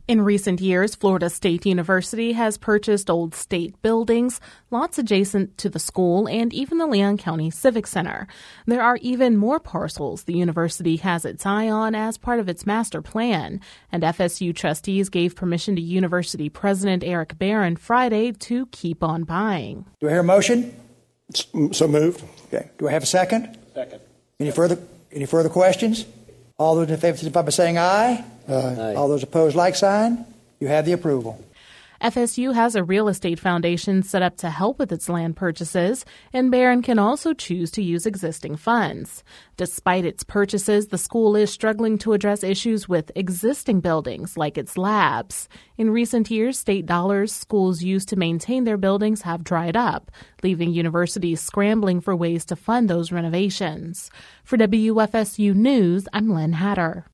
In recent years, Florida State University has purchased old state buildings, lots adjacent to the school, and even the Leon County Civic Center. There are even more parcels the university has its eye on as part of its master plan, and FSU trustees gave permission to University President Eric Barron Friday to keep on buying. Do I hear a motion? So moved. Okay. Do I have a second? Second. Any further questions? All those in favor signify by saying aye. Aye. All those opposed, like sign. You have the approval. FSU has a real estate foundation set up to help with its land purchases, and Barron can also choose to use existing funds. Despite its purchases, the school is struggling to address issues with existing buildings, like its labs. In recent years, state dollars schools use to maintain their buildings have dried up, leaving universities scrambling for ways to fund those renovations. For WFSU News, I'm Lynn Hatter.